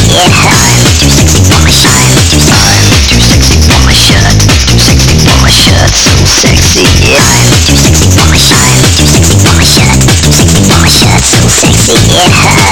it hurts. Too sexy for my shirt. Too sexy for my shirt. Too sexy for my shirt. So sexy it hurts. Too sexy for my shirt. Too sexy for my shirt. Too sexy for my shirt. So sexy it hurts.